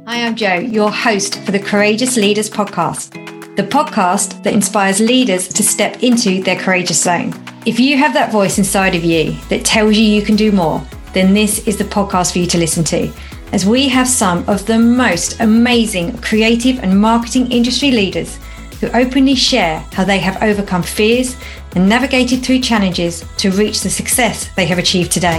I am Jo, your host for the Courageous Leaders podcast, the podcast that inspires leaders to step into their courageous zone. If you have that voice inside of you that tells you can do more, then this is the podcast for you to listen to, as we have some of the most amazing creative and marketing industry leaders who openly share how they have overcome fears and navigated through challenges to reach the success they have achieved today.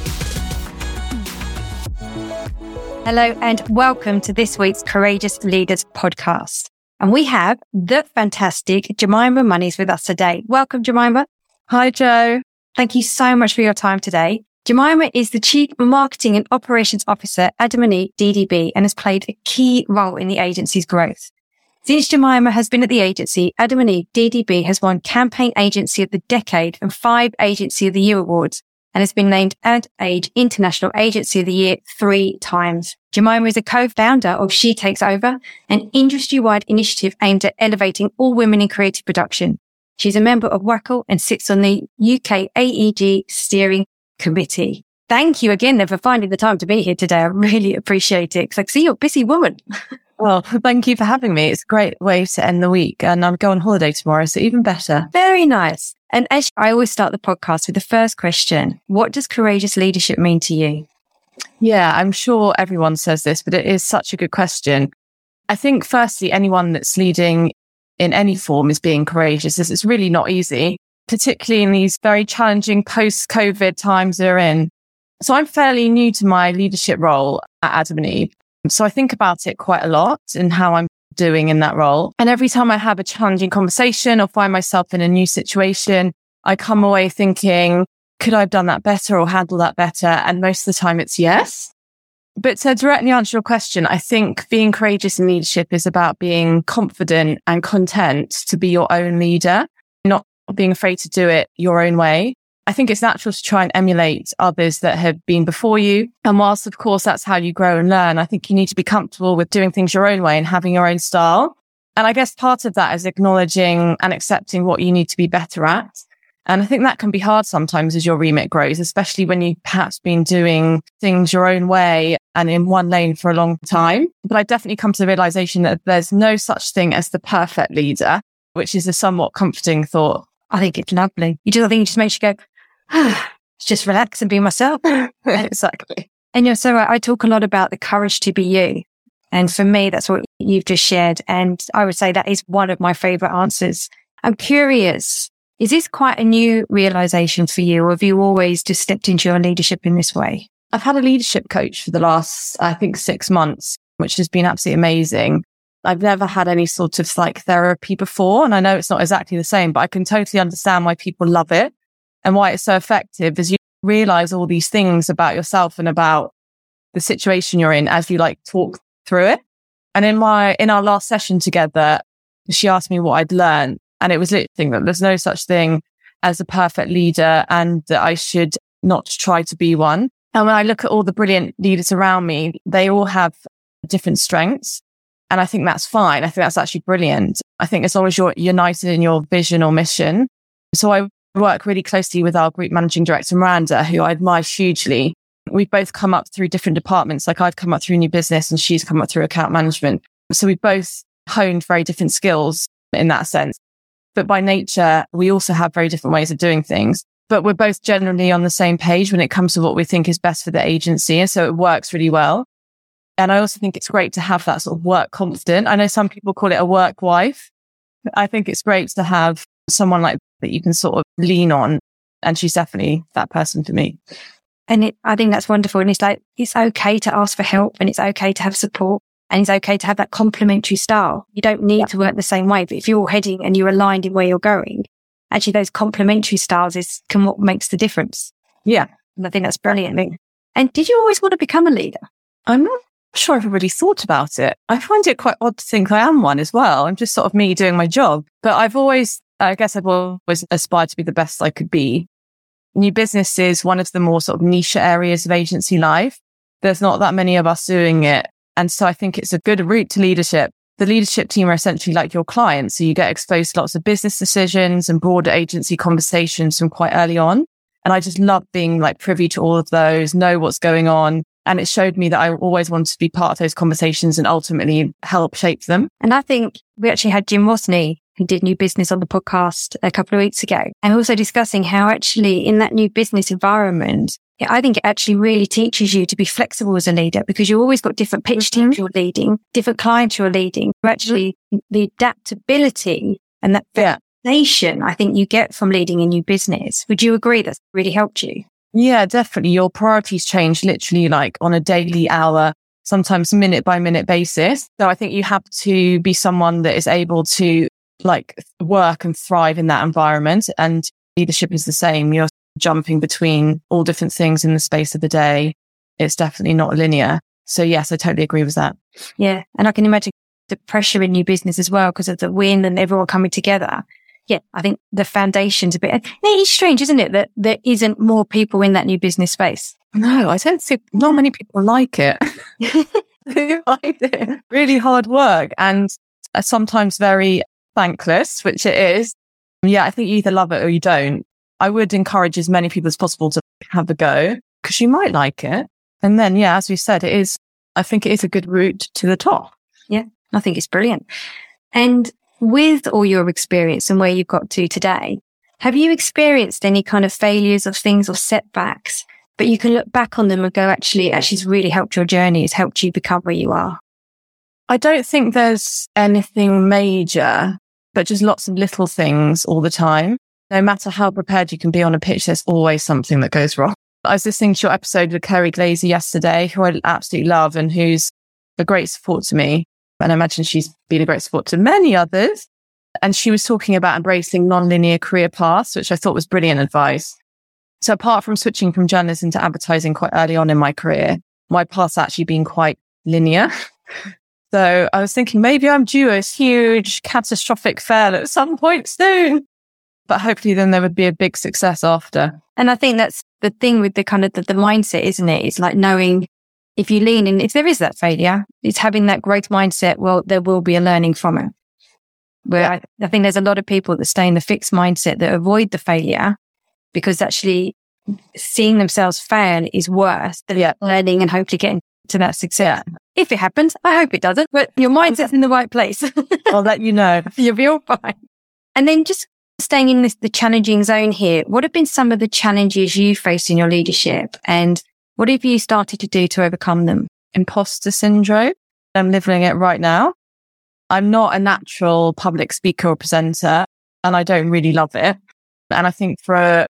Hello and welcome to this week's Courageous Leaders podcast. And we have the fantastic Jemima Monies with us today. Welcome, Jemima. Hi, Jo. Thank you so much for your time today. Jemima is the Chief Marketing and Operations Officer at Adam & Eve DDB and has played a key role in the agency's growth. Since Jemima has been at the agency, Adam & Eve DDB has won Campaign Agency of the Decade and 5 Agency of the Year awards and has been named Ad Age International Agency of the Year 3 times. Jemima is a co-founder of She Takes Over, an industry-wide initiative aimed at elevating all women in creative production. She's a member of WACL and sits on the UK AEG Steering Committee. Thank you again for finding the time to be here today. I really appreciate it because I see you're a busy woman. Well, thank you for having me. It's a great way to end the week and I'll go on holiday tomorrow, so even better. Very nice. And as I always start the podcast with the first question, what does courageous leadership mean to you? Yeah, I'm sure everyone says this, but it is such a good question. I think firstly, anyone that's leading in any form is being courageous. It's really not easy, particularly in these very challenging post-COVID times we're in. So I'm fairly new to my leadership role at Adam & Eve. So I think about it quite a lot and how I'm doing in that role. And every time I have a challenging conversation or find myself in a new situation, I come away thinking, could I have done that better or handled that better? And most of the time it's yes. But to directly answer your question, I think being courageous in leadership is about being confident and content to be your own leader, not being afraid to do it your own way. I think it's natural to try and emulate others that have been before you. And whilst, of course, that's how you grow and learn, I think you need to be comfortable with doing things your own way and having your own style. And I guess part of that is acknowledging and accepting what you need to be better at. And I think that can be hard sometimes as your remit grows, especially when you've perhaps been doing things your own way and in one lane for a long time. But I definitely come to the realization that there's no such thing as the perfect leader, which is a somewhat comforting thought. I think it's lovely. I think it just makes you go, just relax and be myself. Exactly. And you're so right. I talk a lot about the courage to be you. And for me, that's what you've just shared. And I would say that is one of my favorite answers. I'm curious, is this quite a new realization for you, or have you always just stepped into your leadership in this way? I've had a leadership coach for the last, I think, 6 months, which has been absolutely amazing. I've never had any sort of therapy before. And I know it's not exactly the same, but I can totally understand why people love it. And why it's so effective is you realize all these things about yourself and about the situation you're in as you talk through it. And in our last session together, she asked me what I'd learned. And it was literally that there's no such thing as a perfect leader and that I should not try to be one. And when I look at all the brilliant leaders around me, they all have different strengths. And I think that's fine. I think that's actually brilliant. I think as long as you're united in your vision or mission. So I work really closely with our group managing director, Miranda, who I admire hugely. We've both come up through different departments. I've come up through new business and she's come up through account management. So we've both honed very different skills in that sense. But by nature, we also have very different ways of doing things. But we're both generally on the same page when it comes to what we think is best for the agency. And so it works really well. And I also think it's great to have that sort of work confident. I know some people call it a work wife. I think it's great to have someone like that you can sort of lean on. And she's definitely that person for me. And I think that's wonderful. And it's okay to ask for help and it's okay to have support and it's okay to have that complementary style. You don't need to work the same way, but if you're heading and you're aligned in where you're going, actually those complementary styles can what makes the difference. Yeah. And I think that's brilliant. And did you always want to become a leader? I'm not sure I've really thought about it. I find it quite odd to think I am one as well. I'm just sort of me doing my job, but I've always aspired to be the best I could be. New business is one of the more sort of niche areas of agency life. There's not that many of us doing it. And so I think it's a good route to leadership. The leadership team are essentially like your clients. So you get exposed to lots of business decisions and broader agency conversations from quite early on. And I just love being privy to all of those, know what's going on And it showed me that I always wanted to be part of those conversations and ultimately help shape them. And I think we actually had Jim Wasney, who did New Business on the podcast a couple of weeks ago, and also discussing how actually in that new business environment, I think it actually really teaches you to be flexible as a leader, because you've always got different pitch teams you're leading, different clients you're leading. Actually, the adaptability and that foundation, I think you get from leading a new business. Would you agree that's really helped you? Yeah, definitely. Your priorities change literally like on a daily, hour, sometimes minute by minute basis. So I think you have to be someone that is able to like work and thrive in that environment. And leadership is the same. You're jumping between all different things in the space of the day. It's definitely not linear. So yes, I totally agree with that. Yeah. And I can imagine the pressure in new business as well because of the win and everyone coming together. Yeah, I think the foundation's a bit... It is strange, isn't it, that there isn't more people in that new business space? No, I don't think... Not many people like it. They like it. Really hard work and sometimes very thankless, which it is. Yeah, I think you either love it or you don't. I would encourage as many people as possible to have a go because you might like it. And then, yeah, as we said, I think it is a good route to the top. Yeah, I think it's brilliant. And with all your experience and where you've got to today, have you experienced any kind of failures of things or setbacks, but you can look back on them and go, actually, it's really helped your journey. It's helped you become where you are? I don't think there's anything major, but just lots of little things all the time. No matter how prepared you can be on a pitch, there's always something that goes wrong. I was listening to your episode with Kerry Glazer yesterday, who I absolutely love and who's a great support to me. And I imagine she's been a great support to many others. And she was talking about embracing non-linear career paths, which I thought was brilliant advice. So apart from switching from journalism to advertising quite early on in my career, my path's actually been quite linear. So I was thinking maybe I'm due a huge catastrophic fail at some point soon. But hopefully then there would be a big success after. And I think that's the thing with the kind of the mindset, isn't it? It's like knowing if you lean in, if there is that failure, it's having that growth mindset. Well, there will be a learning from it. Where I think there's a lot of people that stay in the fixed mindset that avoid the failure because actually seeing themselves fail is worse than learning and hopefully getting to that success. Yeah. If it happens, I hope it doesn't, but your mindset's in the right place. I'll let you know. You'll be all fine. And then just staying in the challenging zone here, what have been some of the challenges you faced in your leadership and what have you started to do to overcome them? Imposter syndrome. I'm living it right now. I'm not a natural public speaker or presenter and I don't really love it. And I think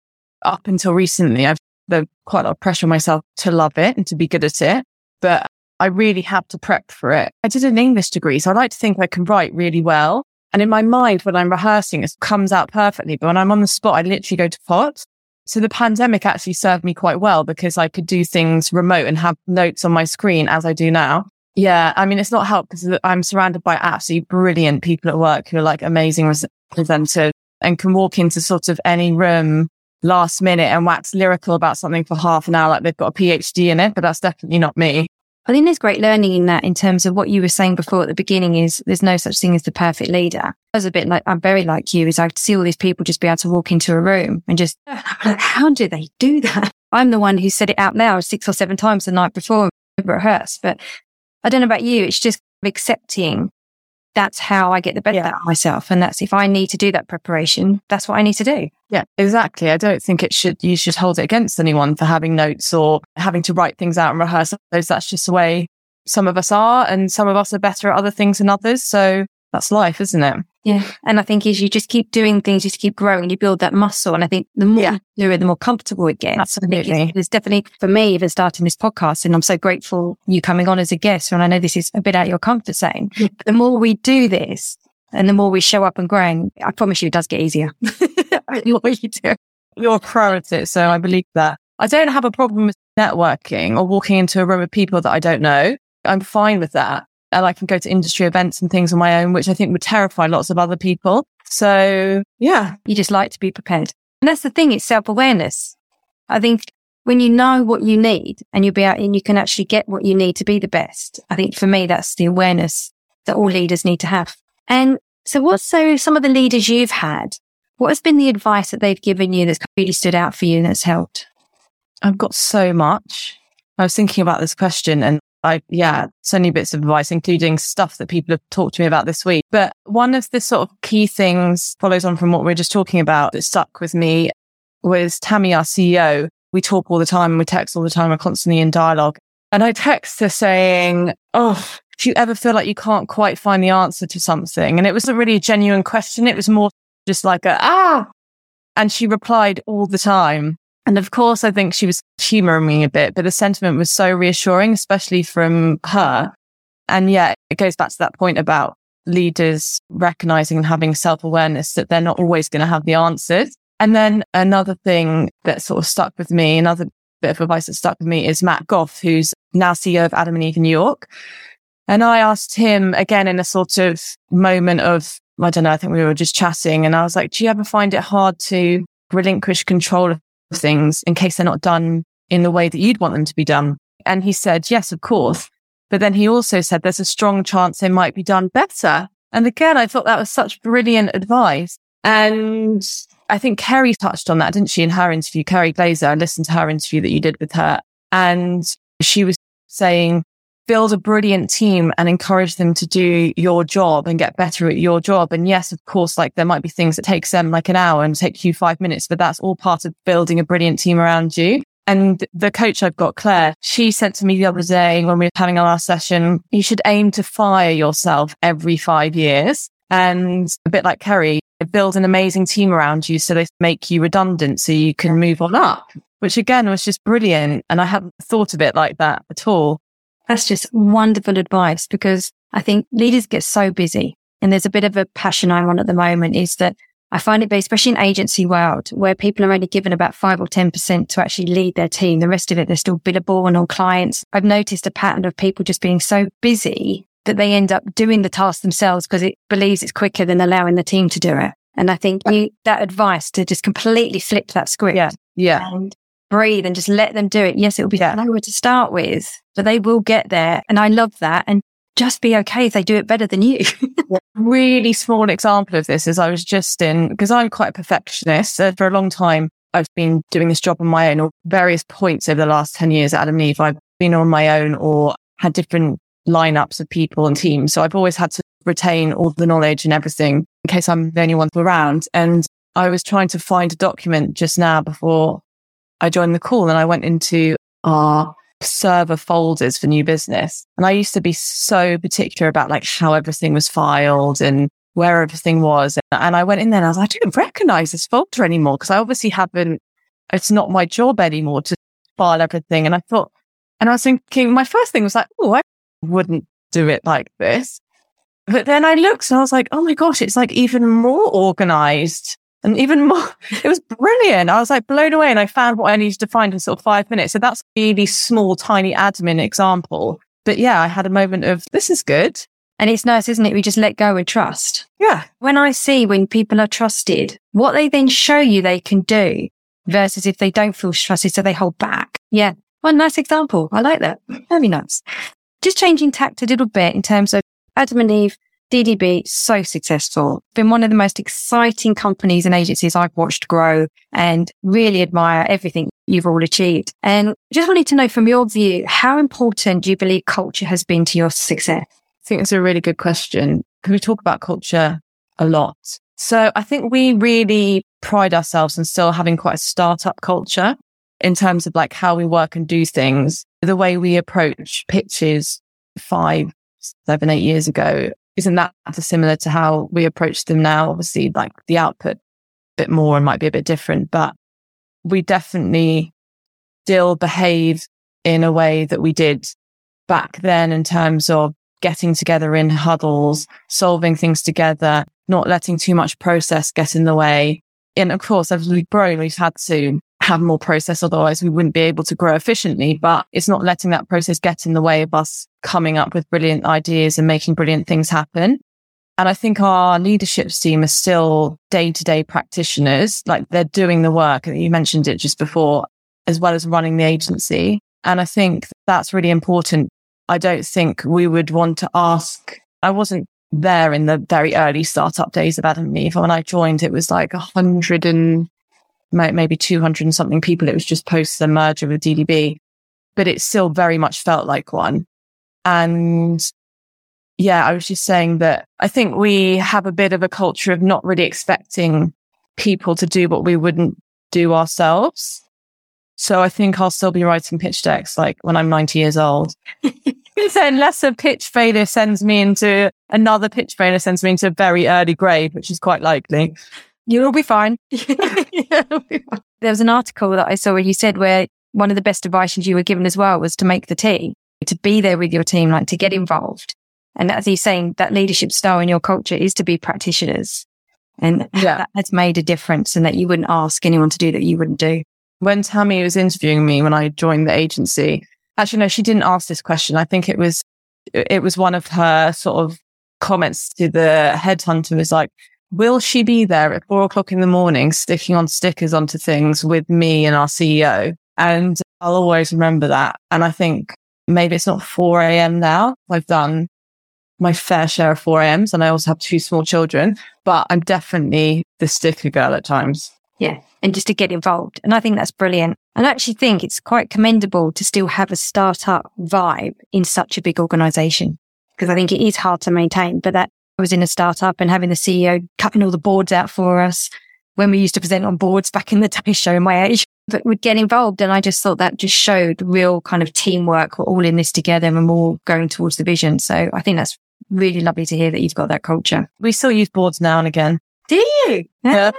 up until recently, I've put quite a lot of pressure on myself to love it and to be good at it. But I really have to prep for it. I did an English degree, so I like to think I can write really well. And in my mind, when I'm rehearsing, it comes out perfectly. But when I'm on the spot, I literally go to pot. So the pandemic actually served me quite well because I could do things remote and have notes on my screen as I do now. Yeah, I mean, it's not helped because I'm surrounded by absolutely brilliant people at work who are like amazing presenters and can walk into sort of any room last minute and wax lyrical about something for half an hour like they've got a PhD in it, but that's definitely not me. I think there's great learning in that in terms of what you were saying before at the beginning is there's no such thing as the perfect leader. I was a bit like, I'm very like you, is I see all these people just be able to walk into a room and just, I'm like, how do they do that? I'm the one who said it out loud 6 or 7 times the night before and rehearsed. But I don't know about you. It's just accepting that's how I get the best out of myself. And that's if I need to do that preparation, that's what I need to do. Yeah, exactly. I don't think you should hold it against anyone for having notes or having to write things out and rehearse those. That's just the way some of us are. And some of us are better at other things than others. So that's life, isn't it? Yeah. And I think as you just keep doing things, you just keep growing, you build that muscle. And I think the more you do it, the more comfortable it gets. Absolutely. It's definitely for me, even starting this podcast, and I'm so grateful you coming on as a guest. And I know this is a bit out of your comfort zone. The more we do this and the more we show up and growing, I promise you it does get easier. The more you do. You're a pro at it. So I believe that. I don't have a problem with networking or walking into a room of people that I don't know. I'm fine with that. And I can go to industry events and things on my own, which I think would terrify lots of other people. So, yeah. You just like to be prepared. And that's the thing, it's self-awareness. I think when you know what you need and you'll be out and you can actually get what you need to be the best, I think for me, that's the awareness that all leaders need to have. And so some of the leaders you've had, what has been the advice that they've given you that's really stood out for you and that's helped? I've got so much. I was thinking about this question and so many bits of advice, including stuff that people have talked to me about this week. But one of the sort of key things follows on from what we were just talking about that stuck with me was Tammy, our CEO. We talk all the time, we text all the time, we're constantly in dialogue. And I text her saying, if you ever feel like you can't quite find the answer to something, and it wasn't really a genuine question, it was more just like and she replied all the time. And of course, I think she was humoring me a bit, but the sentiment was so reassuring, especially from her. And yeah, it goes back to that point about leaders recognizing and having self-awareness that they're not always going to have the answers. And then another thing that sort of stuck with me, another bit of advice that stuck with me is Matt Goff, who's now CEO of Adam and Eve in New York. And I asked him again in a sort of moment of, I don't know, I think we were just chatting. And I was like, do you ever find it hard to relinquish control of things in case they're not done in the way that you'd want them to be done? And he said, yes, of course. But then he also said there's a strong chance they might be done better. And again, I thought that was such brilliant advice. And I think Kerry touched on that, didn't she, in her interview, Kerry Glazer. I listened to her interview that you did with her. And she was saying, build a brilliant team and encourage them to do your job and get better at your job. And yes, of course, like there might be things that takes them like an hour and take you 5 minutes, but that's all part of building a brilliant team around you. And the coach I've got, Claire, she said to me the other day when we were having our last session, you should aim to fire yourself every 5 years. And a bit like Kerry, build an amazing team around you so they make you redundant so you can move on up, which again was just brilliant. And I hadn't thought of it like that at all. That's just wonderful advice, because I think leaders get so busy, and there's a bit of a passion I'm on at the moment is that I find it, especially in agency world, where people are only given about 5 or 10% to actually lead their team. The rest of it, they're still billable and on clients. I've noticed a pattern of people just being so busy that they end up doing the task themselves because it believes it's quicker than allowing the team to do it. And I think that advice to just completely flip that script. Yeah. And breathe and just let them do it. Yes, it'll be slower to start with, but they will get there. And I love that. And just be okay if they do it better than you. Really small example of this is I was just because I'm quite a perfectionist. For a long time, I've been doing this job on my own, or various points over the last 10 years at Adam and Eve. I've been on my own or had different lineups of people and teams. So I've always had to retain all the knowledge and everything in case I'm the only one around. And I was trying to find a document just now before I joined the call, and I went into our server folders for new business. And I used to be so particular about like how everything was filed and where everything was. And I went in there and I was like, I don't recognize this folder anymore because I obviously it's not my job anymore to file everything. And I was thinking, my first thing was like, I wouldn't do it like this. But then I looked and I was like, oh my gosh, it's like even more organized. And even more, it was brilliant. I was like blown away, and I found what I needed to find in sort of 5 minutes. So that's a really small, tiny admin example. But yeah, I had a moment of, this is good. And it's nice, isn't it? We just let go and trust. Yeah. When I see when people are trusted, what they then show you they can do versus if they don't feel trusted, so they hold back. Yeah. One nice example. I like that. Very nice. Just changing tact a little bit in terms of Adam and Eve. DDB, so successful. Been one of the most exciting companies and agencies I've watched grow, and really admire everything you've all achieved. And just wanted to know from your view, how important do you believe culture has been to your success? I think it's a really good question, because we talk about culture a lot. So I think we really pride ourselves in still having quite a startup culture in terms of like how we work and do things. The way we approach pitches 5, 7, 8 years ago, isn't that dissimilar to how we approach them now? Obviously, like the output a bit more and might be a bit different, but we definitely still behave in a way that we did back then in terms of getting together in huddles, solving things together, not letting too much process get in the way. And of course, as we've grown, we've had to have more process, otherwise we wouldn't be able to grow efficiently. But it's not letting that process get in the way of us coming up with brilliant ideas and making brilliant things happen. And I think our leadership team are still day-to-day practitioners, like they're doing the work. And you mentioned it just before, as well as running the agency. And I think that's really important. I don't think we would want to ask. I wasn't there in the very early startup days of Adam and Eve. When I joined, it was like 100 and maybe 200 and something people. It was just post the merger with DDB. but it still very much felt like one. And yeah, I was just saying that I think we have a bit of a culture of not really expecting people to do what we wouldn't do ourselves. So I think I'll still be writing pitch decks like when I'm 90 years old. So unless a pitch failure sends me into a very early grave, which is quite likely. You'll be fine. There was an article that I saw where you said where one of the best advice you were given as well was to make the team, to be there with your team, like to get involved. And as he's saying, that leadership style in your culture is to be practitioners. And that has made a difference, and that you wouldn't ask anyone to do that you wouldn't do. When Tammy was interviewing me when I joined the agency, actually, no, she didn't ask this question. I think it was one of her sort of comments to the headhunter was like, will she be there at 4:00 in the morning, sticking on stickers onto things with me and our CEO? And I'll always remember that. And I think maybe it's not 4 a.m. now. I've done my fair share of 4 a.m.s, and I also have 2 small children, but I'm definitely the sticker girl at times. Yeah. And just to get involved. And I think that's brilliant. And I actually think it's quite commendable to still have a startup vibe in such a big organization, because I think it is hard to maintain. But that I was in a startup and having the CEO cutting all the boards out for us when we used to present on boards back in the day, showing my age, but would get involved. And I just thought that just showed real kind of teamwork. We're all in this together and we're all going towards the vision. So I think that's really lovely to hear that you've got that culture. We still use boards now and again. Do you? Yeah.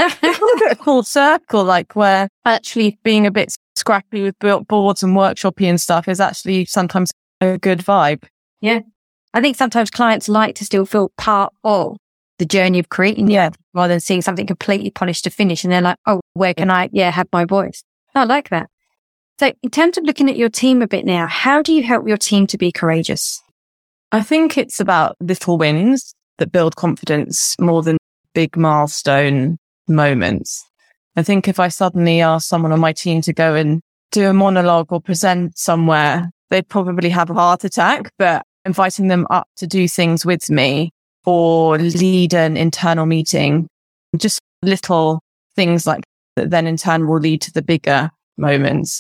A full circle, like where actually being a bit scrappy with boards and workshoppy and stuff is actually sometimes a good vibe. Yeah. I think sometimes clients like to still feel part of the journey of creating rather than seeing something completely polished to finish. And they're like, oh, where can I have my voice? I like that. So in terms of looking at your team a bit now, how do you help your team to be courageous? I think it's about little wins that build confidence more than big milestone moments. I think if I suddenly ask someone on my team to go and do a monologue or present somewhere, they'd probably have a heart attack. But inviting them up to do things with me or lead an internal meeting, just little things like that then in turn will lead to the bigger moments.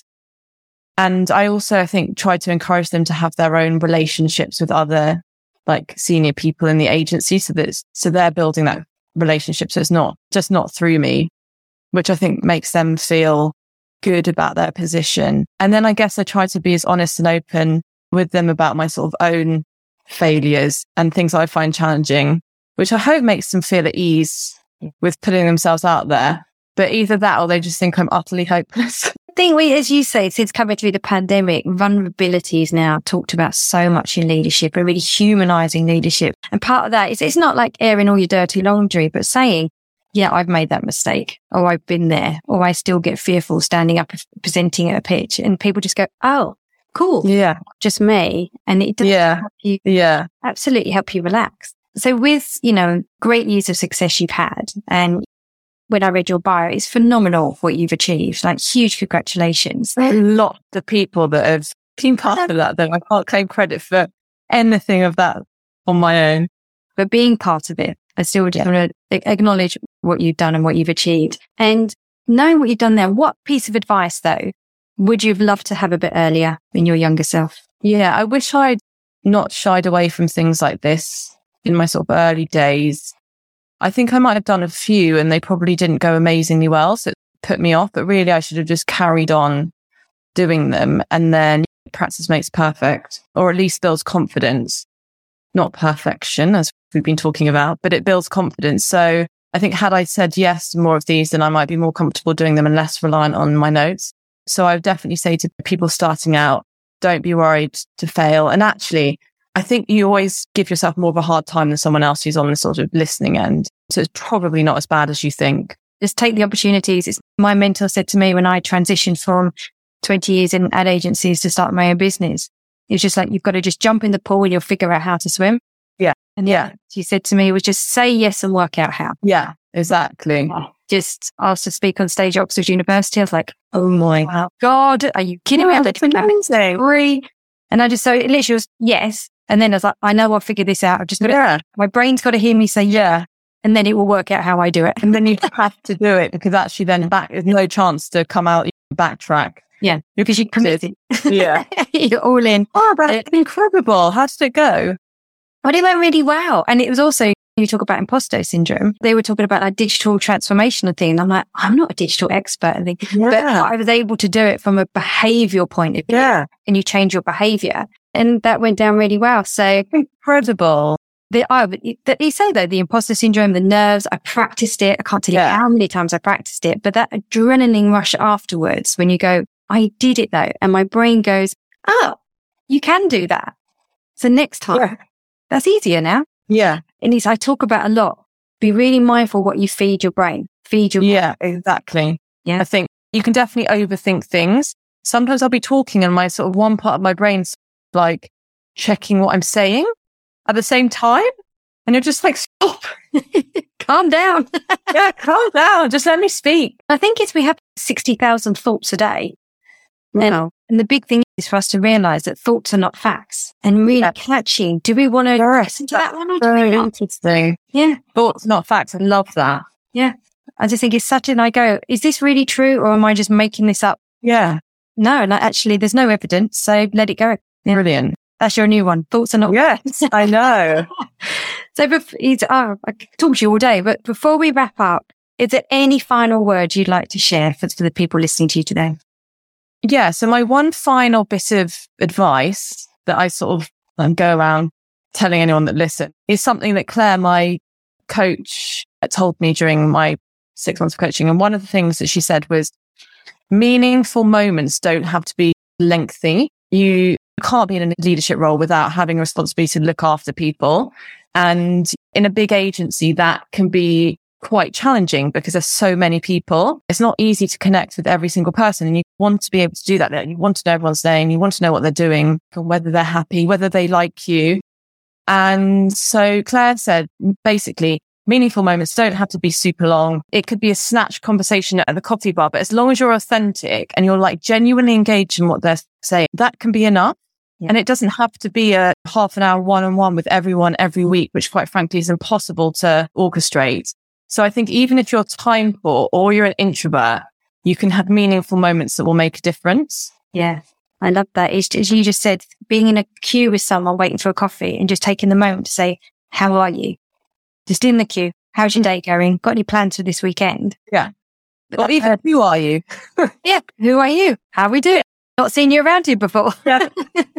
And I also, I think, try to encourage them to have their own relationships with other like senior people in the agency so they're building that relationship. So it's not through me, which I think makes them feel good about their position. And then I guess I try to be as honest and open with them about my sort of own failures and things I find challenging, which I hope makes them feel at ease with putting themselves out there. But either that or they just think I'm utterly hopeless. I think as you say, since coming through the pandemic, vulnerability is now talked about so much in leadership and really humanizing leadership. And part of that is it's not like airing all your dirty laundry, but saying, yeah, I've made that mistake, or I've been there, or I still get fearful standing up and presenting at a pitch. And people just go, oh, cool. Yeah. Just me. And it does help you absolutely help you relax. So with, great years of success you've had, and when I read your bio, it's phenomenal what you've achieved. Like, huge congratulations. A lot of people that have been part of that, though. I can't claim credit for anything of that on my own. But being part of it, I still just want to acknowledge what you've done and what you've achieved. And knowing what you've done there, what piece of advice, though, would you have loved to have a bit earlier in your younger self? Yeah, I wish I'd not shied away from things like this in my sort of early days. I think I might have done a few and they probably didn't go amazingly well, so it put me off, but really I should have just carried on doing them. And then practice makes perfect, or at least builds confidence, not perfection, as we've been talking about, but it builds confidence. So I think had I said yes to more of these, then I might be more comfortable doing them and less reliant on my notes. So I would definitely say to people starting out, don't be worried to fail. And actually, I think you always give yourself more of a hard time than someone else who's on the sort of listening end. So it's probably not as bad as you think. Just take the opportunities. My mentor said to me when I transitioned from 20 years in ad agencies to start my own business, it was just like, you've got to just jump in the pool and you'll figure out how to swim. Yeah. And she said to me, it was just say yes and work out how. Yeah, exactly. Just asked to speak on stage at Oxford University. I was like, oh my God, are you kidding me? That's amazing. And I just, so it literally was yes. And then I was like, I know I'll figure this out. I've just got to, my brain's got to hear me say yeah. And then it will work out how I do it. And then you have to do it because actually then there's no chance to come out and backtrack. Yeah, because you committed. Yeah. You're all in. Oh, that's incredible. How did it go? But it went really well. And it was also, you talk about imposter syndrome. They were talking about like digital transformation and thing. I'm like, I'm not a digital expert. But I was able to do it from a behavioral point of view. Yeah. And you change your behavior. And that went down really well. So incredible. You say though, the imposter syndrome, the nerves, I practiced it. I can't tell you how many times I practiced it, but that adrenaline rush afterwards when you go, I did it though. And my brain goes, oh, you can do that. So next time, that's easier now. Yeah. And I talk about a lot. Be really mindful what you feed your brain. Yeah, exactly. Yeah. I think you can definitely overthink things. Sometimes I'll be talking and my sort of one part of my brain's like checking what I'm saying at the same time. And you're just like, stop. Calm down. Yeah, calm down. Just let me speak. I think we have 60,000 thoughts a day. Wow. And the big thing is for us to realize that thoughts are not facts and really catchy. Do we want to listen to that one? Or very interesting. Yeah. Thoughts, not facts. I love that. Yeah. I just think it's such an, I go, is this really true or am I just making this up? Yeah. No, actually there's no evidence. So let it go. Yeah. Brilliant. That's your new one. Thoughts are not. Yes, I know. So I could talk to you all day, but before we wrap up, is there any final words you'd like to share for the people listening to you today? Yeah. So my one final bit of advice that I sort of go around telling anyone that listen is something that Claire, my coach, told me during my 6 months of coaching. And one of the things that she said was meaningful moments don't have to be lengthy. You can't be in a leadership role without having a responsibility to look after people. And in a big agency, that can be quite challenging because there's so many people. It's not easy to connect with every single person. And you want to be able to do that. You want to know everyone's name. You want to know what they're doing, whether they're happy, whether they like you. And so Claire said, basically, meaningful moments don't have to be super long. It could be a snatched conversation at the coffee bar, but as long as you're authentic and you're like genuinely engaged in what they're saying, that can be enough. Yeah. And it doesn't have to be a half an hour one-on-one with everyone every week, which quite frankly is impossible to orchestrate. So I think even if you're time poor or you're an introvert, you can have meaningful moments that will make a difference. Yeah. I love that. It's, as you just said, being in a queue with someone waiting for a coffee and just taking the moment to say, how are you? Just in the queue. How's your day going? Got any plans for this weekend? Yeah. Or even, who are you? Yeah. Who are you? How are we doing? Not seen you around here before. Yeah.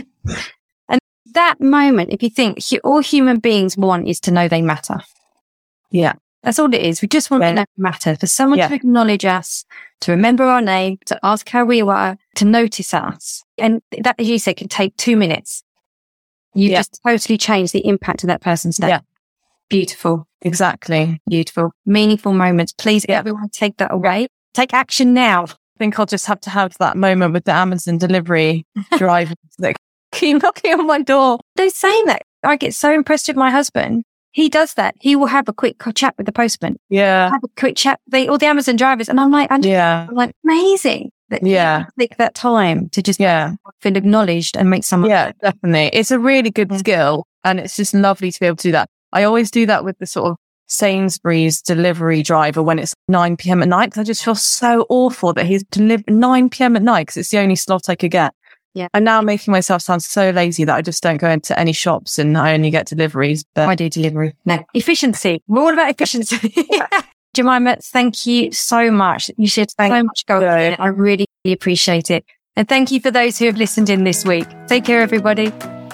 And that moment, if you think all human beings want is to know they matter. Yeah. That's all it is. We just want to know we matter. For someone to acknowledge us, to remember our name, to ask how we are, to notice us. And that, as you said, can take 2 minutes. You just totally change the impact of that person's day. Yeah. Beautiful. Exactly. Beautiful. Meaningful moments. Please, everyone take that away. Take action now. I think I'll just have to have that moment with the Amazon delivery driver that keep knocking on my door. They're saying that. I get so impressed with my husband. He does that. He will have a quick chat with the postman. Yeah. Have a quick chat. All the Amazon drivers. And I'm like, amazing. That take that time to just feel acknowledged and make someone. Yeah, definitely. It's a really good skill. And it's just lovely to be able to do that. I always do that with the sort of Sainsbury's delivery driver when it's 9 p.m. at night, because I just feel so awful that he's delivered 9 p.m. at night because it's the only slot I could get. Yeah. I'm now making myself sound so lazy that I just don't go into any shops and I only get deliveries. But I do delivery. No. Efficiency. We're all about efficiency. Jemima, thank you so much. You shared so much going on. I really appreciate it. And thank you for those who have listened in this week. Take care, everybody.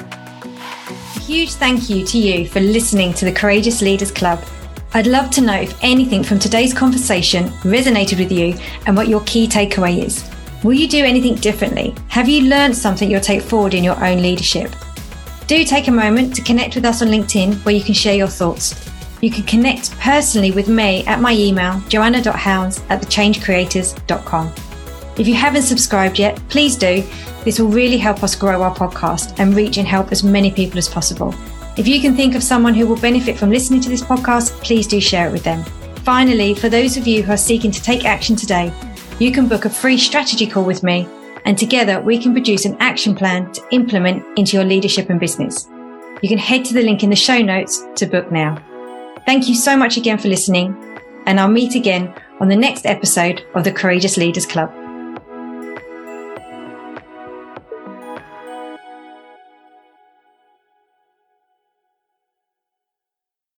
A huge thank you to you for listening to the Courageous Leaders Club. I'd love to know if anything from today's conversation resonated with you and what your key takeaway is. Will you do anything differently? Have you learned something you'll take forward in your own leadership? Do take a moment to connect with us on LinkedIn where you can share your thoughts. You can connect personally with me at my email, joanna.howes@thechangecreators.com. If you haven't subscribed yet, please do. This will really help us grow our podcast and reach and help as many people as possible. If you can think of someone who will benefit from listening to this podcast, please do share it with them. Finally, for those of you who are seeking to take action today, you can book a free strategy call with me, and together we can produce an action plan to implement into your leadership and business. You can head to the link in the show notes to book now. Thank you so much again for listening, and I'll meet again on the next episode of the Courageous Leaders Club.